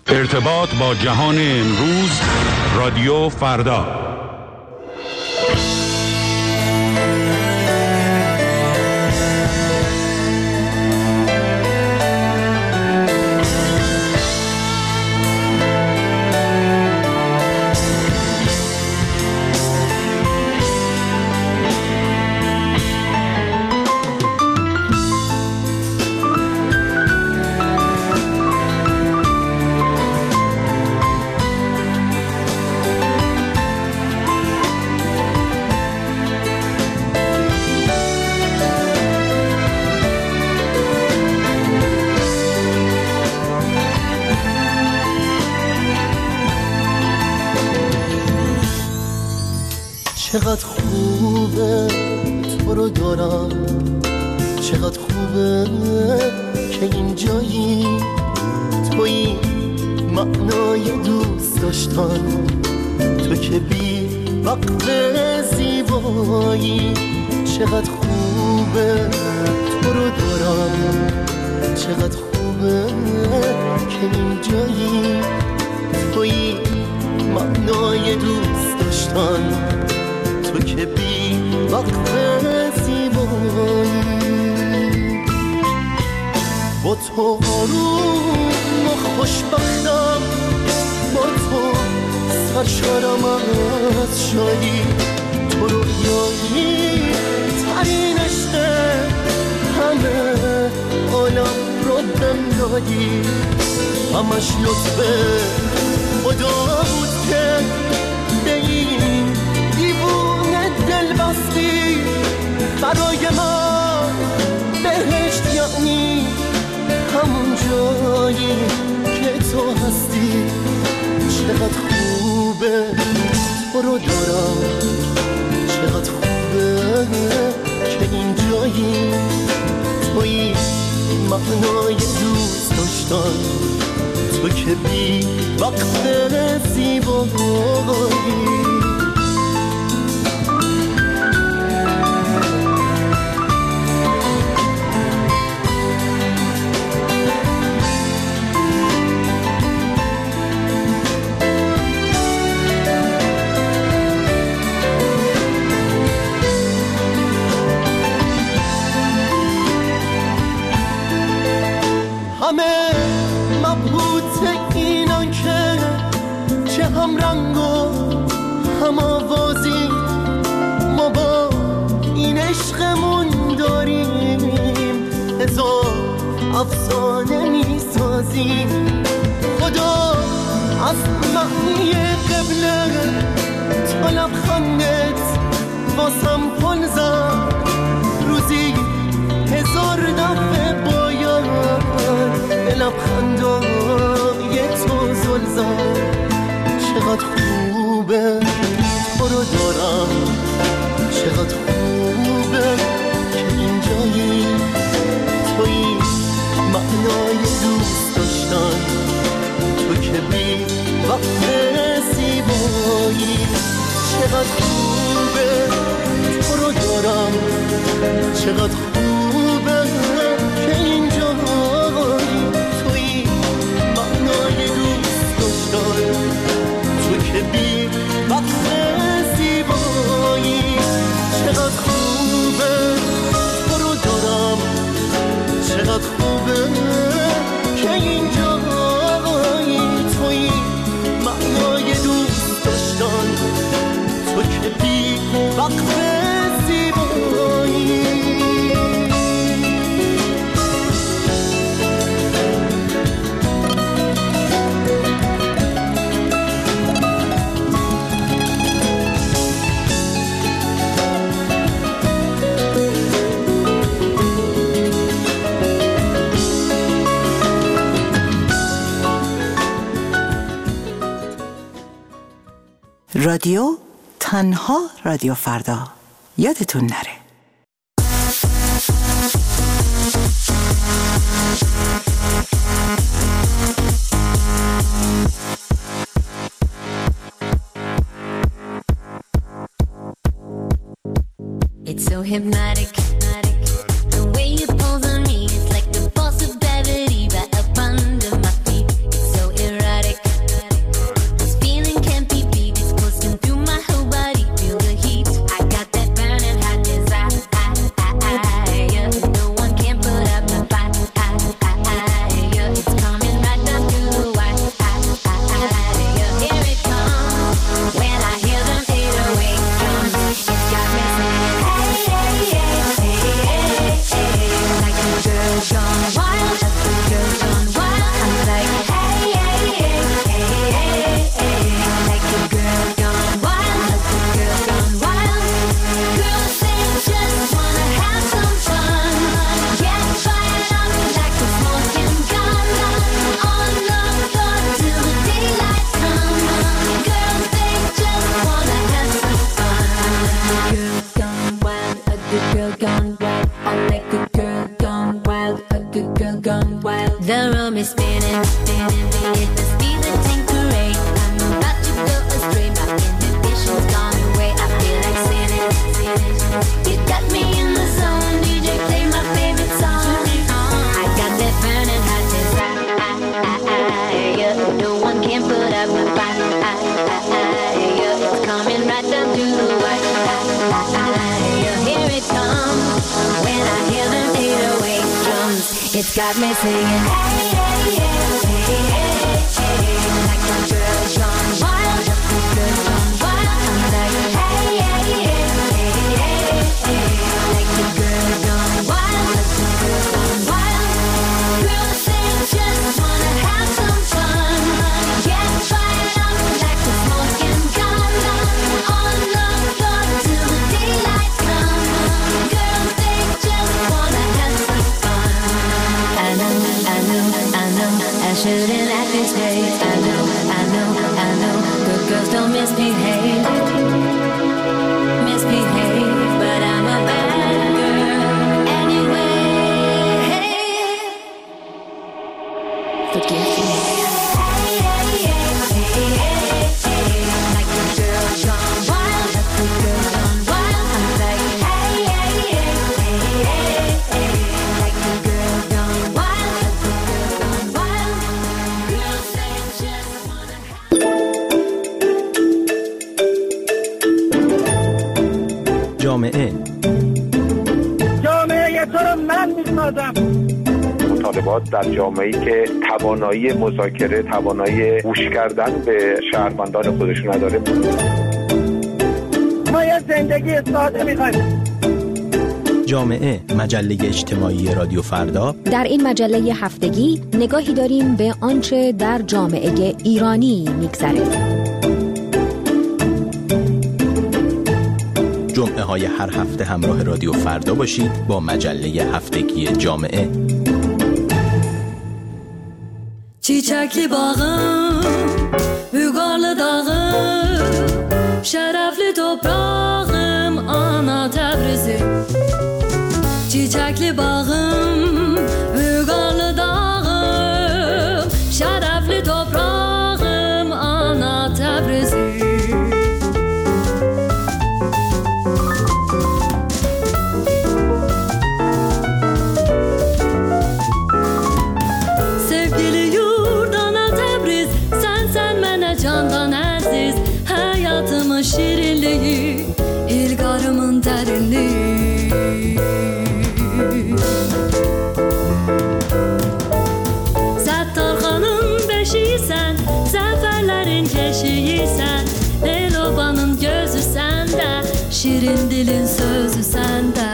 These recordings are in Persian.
ارتباط با جهان امروز، رادیو فردا. چقدر خوبه تو رو دارم، چقدر خوبه که اینجایی، توی معنای دوست داشتن، تو که بی وقت زیبایی. چقدر خوبه تو رو دارم، چقدر خوبه که اینجایی، توی معنای دوست داشتن، تو که بی وقت زیبایی. با تو آروم و خوشبختم، با تو سرشارم از شادی، تو رویایی ترین عشق همه عالم رو بهم دادی. همش لطف خدا بود که به این دیوونه دل بستی. برای من بهشت یعنی همون جایی که تو هستی. چقدر خوبه تو رو دارم، چقدر خوبه که این جایی، توی معنای دوست داشتن، تو که بی وقت زیبایی. همه مبهوت اینان که چه هم رنگ و هم آوازی، ما با این عشقمون داریم هزار افسانه میسازیم. خدا از معنی قبله تا لبخندت واسم پل زد، روزی هزار دفعه باید به لبخندای تو زل زد. چقدر خوبه تو رو دارم، چقدر خوبه که اینجایی، توی معنای دوست داشتن، تو که بی وقت زیبایی. چقدر خوبه تو رو دارم، چقدر خوبه که اینجایی، توی معنای دوست داشتن، تو که بی وقت زیبایی. چقدر خوبه تو رو دارم، چقدر خوبه که اینجایی، توی معنای دوست داشتن، تو که بی وقت زیبایی. رادیو تنها رادیو فردا، یادتون نره. It's so hypnotic, the way you pulls on me, it's like the force of gravity right up under my feet. It's so erotic. can't put up my fight. It's coming right down to the wire. Here it comes. When I hear them 808 drums, it's got me singing. Hey, hey, hey, hey, hey, hey. Like the girls gone wild, the girls gone wild. I'm like, hey, hey, hey, hey, hey, hey. Like the girls gone wild, the girls gone wild. Girls, they just wanna have some fun. Get fired up like the smoking gun. On the floor till the daylight comes. Girls, they just wanna have some fun. I know, I shouldn't act this way. I know, good girls don't misbehave, but I'm a bad girl anyway. Forgive me. Like the girls gone wild, the girls gone wild. I'm like, hey, hey, hey, hey, hey, hey. Like the girls gone wild, the girls gone wild. Girls, they just wanna جامعه تو رو من میسازم. مطالبات در جامعه‌ای که توانایی مذاکره، توانایی گوش کردن به شهروندان خودش نداره. ما یه زندگی ساده می‌خوایم. جامعه، مجله اجتماعی رادیو فردا. در این مجله هفتگی نگاهی داریم به آنچه در جامعه ایرانی می‌گذره. جمعه های هر هفته همراه رادیو فردا باشید با مجله هفتگی جامعه. Çiçekli bağım, Bügarlı dağım, şerefli toprağım, ana Tebrizim. Çiçekli bağım, Bügarlı dağım, şerefli toprağım, ana Tebrizim. Candan aziz hayatımın şirinliği, ilgarımın derinliği. Settarxanın beşiysen, zaferlerin keşiysen, Elobanın gözü sende, şirin dilin sözü sende.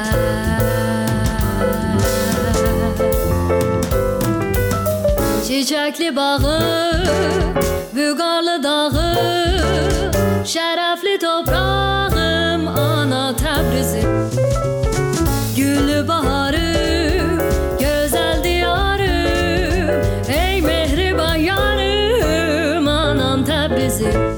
Çiçekli bağı, Bügarlı dağı, şerefli toprağım, ana Tebrizim. Güllü baharım, güzel diyarım, ey mehriban yarım, anam Tebrizim.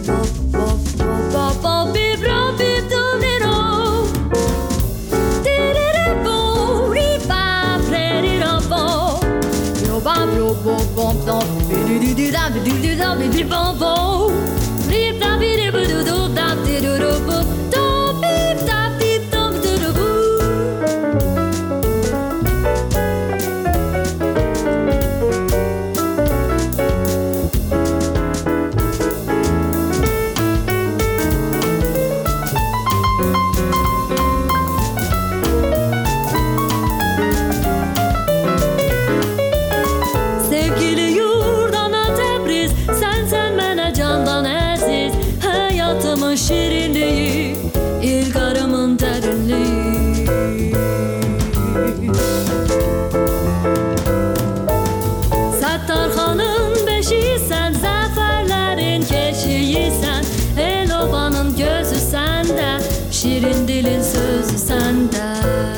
Şirinliği, ilgarımın derinliği. Settarxanın beşiysen, zaferlerin keşiysen, Elobanın gözü sende, şirin dilin sözü sende.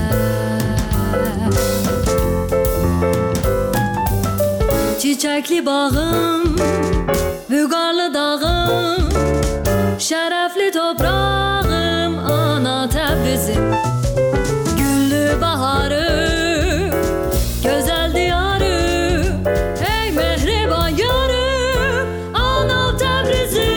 Çiçekli bağım, Bügarlı dağım, şerefli toprağım, ana Tebrizim. Güllü baharım, güzel diyarım, ey mehriban yarım, ana Tebrizim.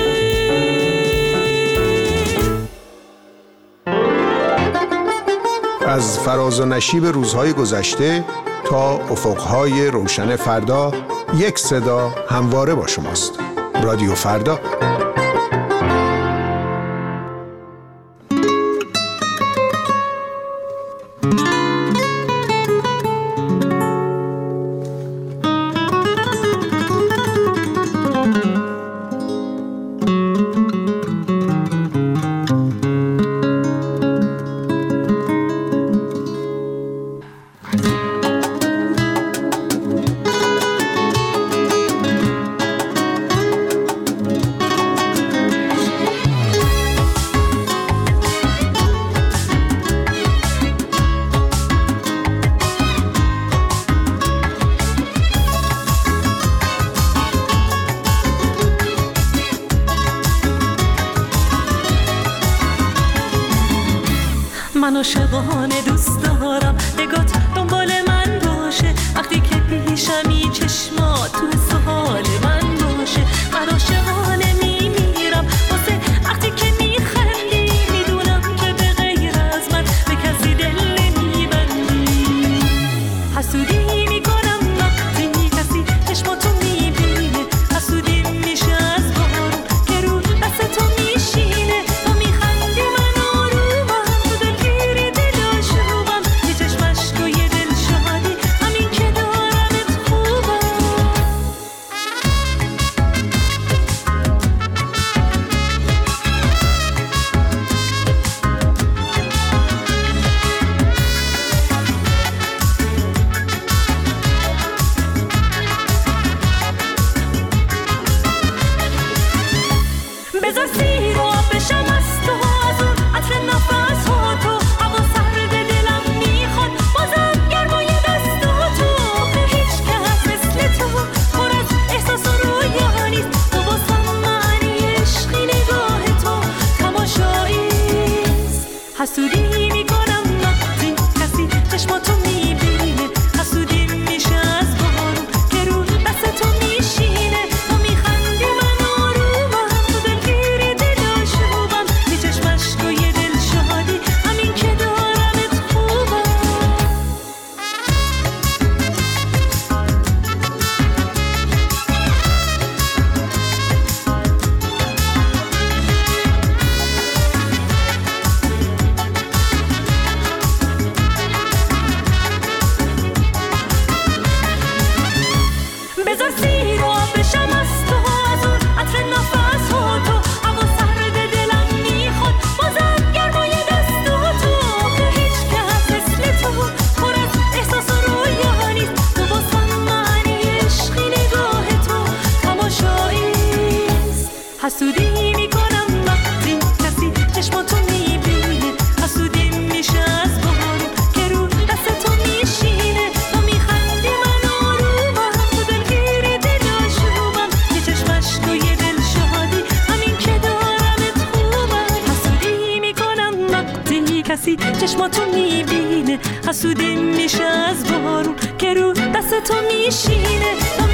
از فراز و نشیب روزهای گذشته تا افقهای روشن فردا، یک صدا همواره با شماست. رادیو فردا. من عاشقانه دوست دارم نگات دنبال من باشه، وقتی که پیشمی چشمات تو سوال من باشه. من عاشقانه میمیرم واسه وقتی که میخندی، میدونم که به غیر از من به کسی دل نمیبندی. حسودی میکنم وقتی کسی چشماتو میبینه، حسودی میشه از بارون که رو دست تو میشینه. تو میخندی من آرومم، تو دلگیری دلاشوبم، یه چشم اشک و یه دل شادی، همین که دارمت خوبم. بذار سیر و آب بشم از تو، از اون عطر نفس ها تو، هوا سرد دلم میخواد بازم گرمای دستاتو. هیچ کس مثل تو پر از احساس و رویا نیست، تو واسم معنی عشقی، نگاه تو تماشاییست. حسودی میکنم وقتی کسی چشماتو میبینه، حسودی میشه از بارون که رو دست تو میشینه. تو میخندی من آرومم، تو دلگیری دلاشوبم، یه چشم اشک و یه دل شادی، همین که دارمت خوبم. بذار سیر و آب بشم از تو، از اون عطر نفس ها تو، هوا سرد دلم میخواد بازم گرمای دستاتو. هیچ کس مثل تو پر از احساس و رویا نیست، تو واسم معنی عشقی، نگاه تو تماشاییست. حسودی میکنم وقتی کسی چشماتو میبینه، حسودی میشه از بارون که رو دست تو میشینه. تو میخندی من آرومم، تو دلگیری دلاشوبم، یه چشم اشک و یه دل شادی، همین که دارمت خوبم. حسودی میکنم وقتی کسی چشماتو میبینه، حسودی میشه از بارون که رو دست تو میشینه. تو